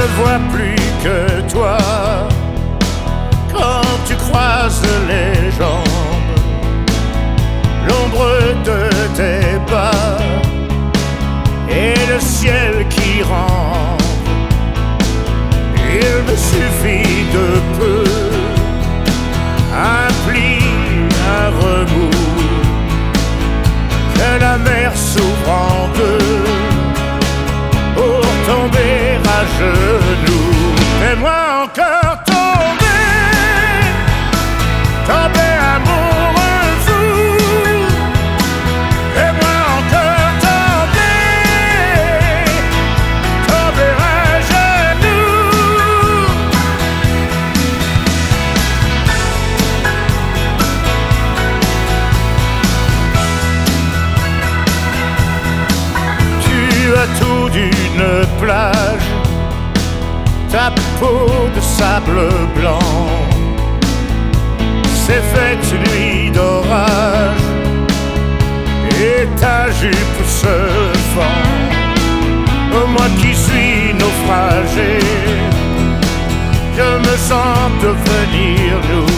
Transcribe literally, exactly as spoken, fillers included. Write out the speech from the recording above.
ne vois plus que toi quand tu croises les jambes, l'ombre de tes pas et le ciel qui rampe. Il me suffit de peu, un pli, un remous, que la mer s'ouvre en deux pour tomber à genoux. Fais-moi encore tomber, tomber amoureux fou. Fais-moi encore tomber, tomber à genoux. Tu as tout d'une plage, ta peau de sable blanc, c'est faite nuit d'orage, et ta jupe se fend. Moi qui suis naufragé, je me sens devenir nous.